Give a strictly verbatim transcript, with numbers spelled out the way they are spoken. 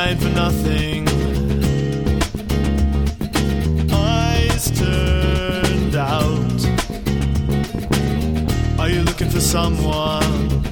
I ain't for nothing. Eyes turned out. Are you looking for someone?